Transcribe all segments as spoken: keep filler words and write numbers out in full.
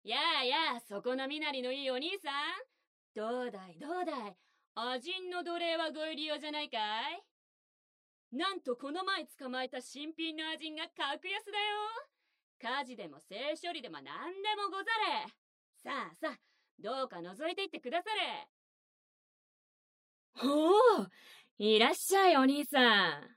やあやあ、そこの身なりのいいお兄さん。どうだいどうだい、アジンの奴隷はご入り用じゃないかい？なんとこの前捕まえた新品のアジンが格安だよ。火事でも性処理でも何でもござれ。さあさあ、どうか覗いていってくだされ。ほう、いらっしゃいお兄さん。って、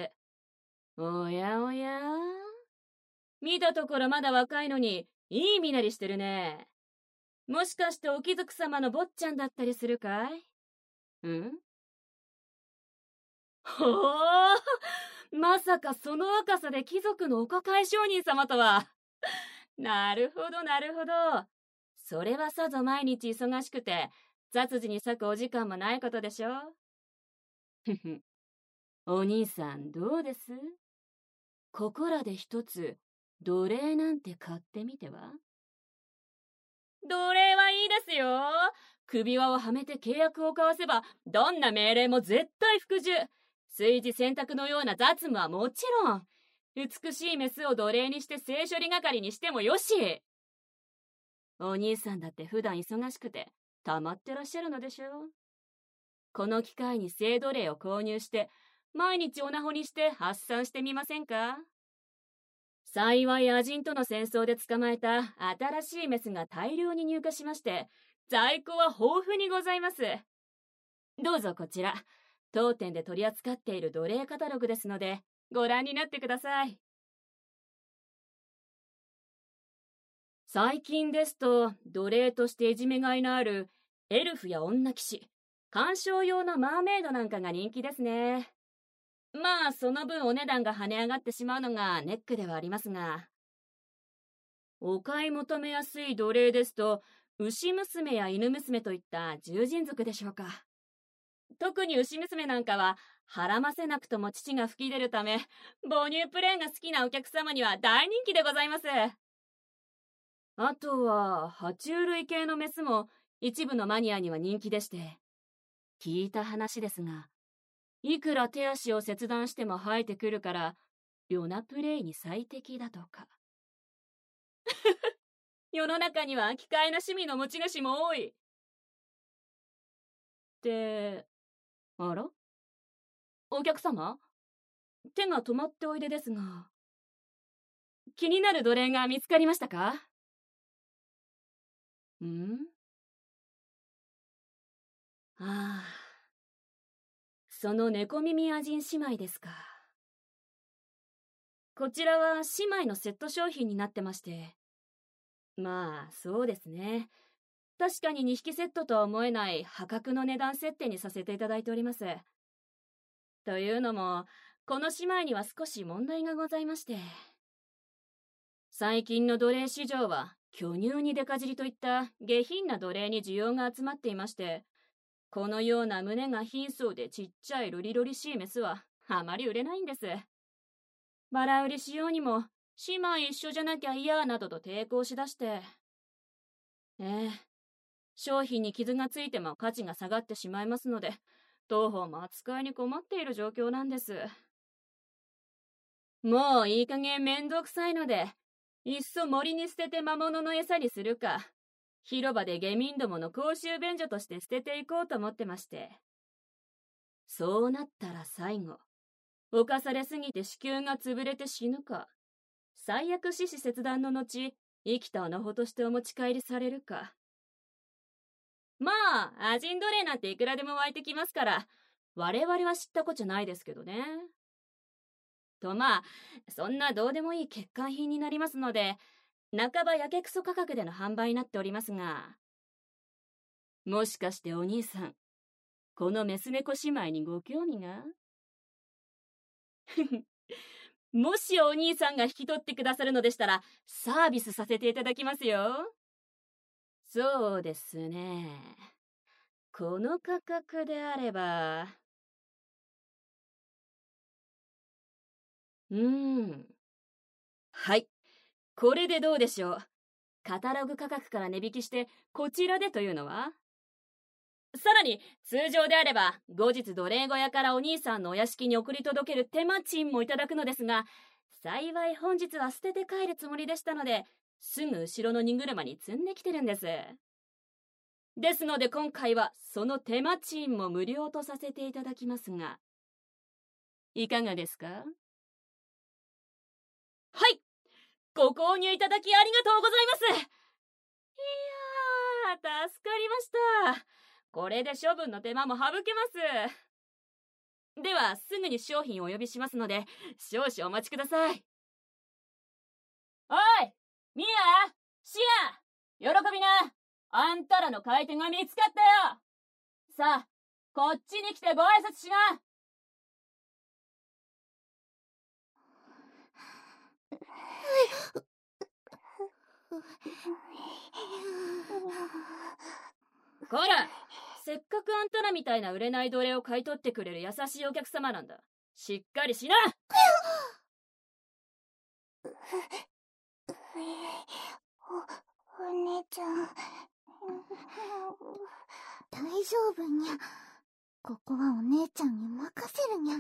おやおや、見たところまだ若いのにいい身なりしてるね。もしかしてお貴族様の坊ちゃんだったりするかい？ん？ほう、まさかその若さで貴族のお抱え商人様とは。なるほどなるほど。それはさぞ毎日忙しくて雑事に割くお時間もないことでしょ。ふふ、お兄さんどうです？ここらで一つ奴隷なんて買ってみては？奴隷はいいですよ。首輪をはめて契約を交わせばどんな命令も絶対服従。炊事洗濯のような雑務はもちろん。美しいメスを奴隷にして性処理係にしてもよし。お兄さんだって普段忙しくて溜まってらっしゃるのでしょう。この機会に性奴隷を購入して毎日オナホにして発散してみませんか？幸いアジンとの戦争で捕まえた新しいメスが大量に入荷しまして、在庫は豊富にございます。どうぞこちら、当店で取り扱っている奴隷カタログですので、ご覧になってください。最近ですと、奴隷としていじめがいのあるエルフや女騎士、鑑賞用のマーメイドなんかが人気ですね。まあ、その分お値段が跳ね上がってしまうのがネックではありますが、お買い求めやすい奴隷ですと、牛娘や犬娘といった獣人族でしょうか。特に牛娘なんかは、はらませなくとも乳が吹き出るため、母乳プレーンが好きなお客様には大人気でございます。あとは、爬虫類系のメスも一部のマニアには人気でして、聞いた話ですが、いくら手足を切断しても生えてくるから、ヨナプレイに最適だとか。世の中には機械の趣味の持ち主も多い。って、あら？お客様？手が止まっておいでですが、気になる奴隷が見つかりましたか？ん？ああ、その猫耳アジン姉妹ですか。こちらは姉妹のセット商品になってまして。まあ、そうですね。確かににひきセットとは思えない破格の値段設定にさせていただいております。というのも、この姉妹には少し問題がございまして。最近の奴隷市場は巨乳にデカ尻といった下品な奴隷に需要が集まっていまして、このような胸が貧相でちっちゃいロリロリしいメスはあまり売れないんです。バラ売りしようにも姉妹一緒じゃなきゃ嫌などと抵抗しだして。ええ、商品に傷がついても価値が下がってしまいますので、当方も扱いに困っている状況なんです。もういい加減めんどくさいので、いっそ森に捨てて魔物の餌にするか、広場で下民どもの公衆便所として捨てていこうと思ってまして。そうなったら最後、侵されすぎて子宮が潰れて死ぬか、最悪死死切断の後、生きた穴穂としてお持ち帰りされるか。まあ、アジン奴隷なんていくらでも湧いてきますから、我々は知ったこっちゃないですけどね。とまあ、そんなどうでもいい欠陥品になりますので、半ばやけくそ価格での販売になっておりますが、もしかしてお兄さん、このメス猫姉妹にご興味が？もしお兄さんが引き取ってくださるのでしたら、サービスさせていただきますよ。そうですね。この価格であれば、うーん。はい。これでどうでしょう。カタログ価格から値引きして、こちらでというのは？さらに、通常であれば、後日奴隷小屋からお兄さんのお屋敷に送り届ける手間賃もいただくのですが、幸い本日は捨てて帰るつもりでしたので、 すぐ後ろの荷車に積んできてるんです。ですので今回はその手間賃も無料とさせていただきますが、いかがですか？はい、ご購入いただきありがとうございます。いやー、助かりました。これで処分の手間も省けます。ではすぐに商品をお呼びしますので、少々お待ちください。おい、ミア、シア、喜びな。あんたらの買い手が見つかったよ。さあ、こっちに来てご挨拶しな。こら、せっかくあんたらみたいな売れない奴隷を買い取ってくれる優しいお客様なんだ。しっかりしな。 お、お姉ちゃん。大丈夫にゃ。ここはお姉ちゃんに任せるにゃ。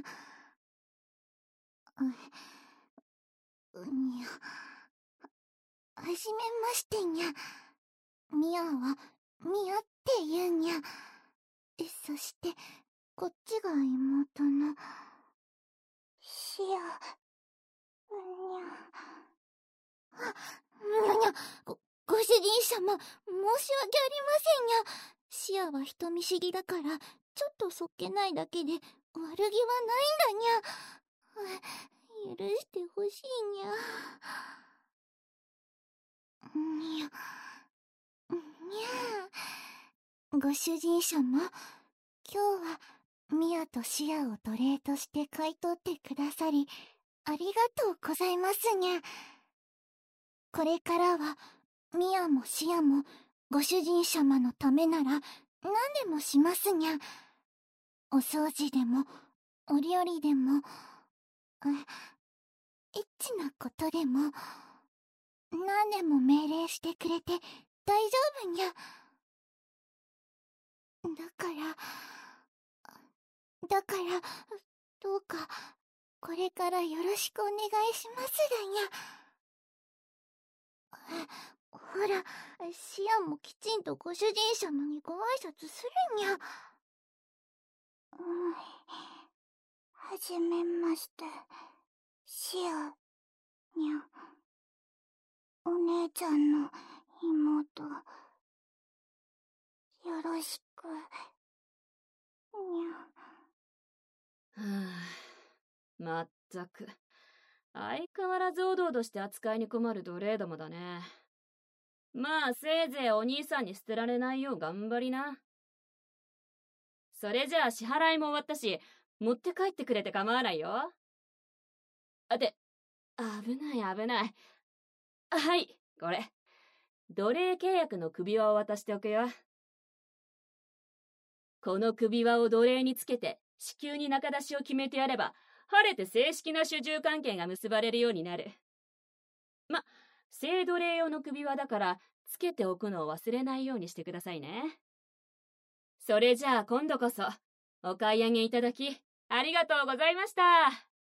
う、にゃ。はじめましてにゃ。ミアは、ミアって言うにゃ。そして、こっちが妹の、シア、にゃ。あ、にゃにゃ、ご、ご主人様、申し訳ありませんにゃ。シアは人見知りだから、ちょっとそっけないだけで、悪気はないんだにゃ。許してほしいにゃ。にゃ。にゃ。ご主人様、今日は、ミアとシアを奴隷として買い取ってくださり、ありがとうございますにゃ。これからは、ミアもシアも、ご主人様のためなら、何でもしますにゃ。お掃除でも、お料理でも、エッチなことでも、何でも命令してくれて大丈夫にゃ。だから、だから、どうか、これからよろしくお願いしますだにゃ。ほら、シアもきちんとご主人様にご挨拶するにゃ。うん、はじめまして、シア、にゃ。お姉ちゃんの妹、よろしく、にゃ。はぁ、まったく。相変わらずおどおどして扱いに困る奴隷どもだね。まあ、せいぜいお兄さんに捨てられないよう頑張りな。それじゃあ支払いも終わったし、持って帰ってくれて構わないよ。あて、危ない危ない。はい、これ。奴隷契約の首輪を渡しておくよ。この首輪を奴隷につけて、至急に仲出しを決めてやれば、晴れて正式な主従関係が結ばれるようになる。ま、正奴隷用の首輪だから、つけておくのを忘れないようにしてくださいね。それじゃあ今度こそ、お買い上げいただき、ありがとうございました。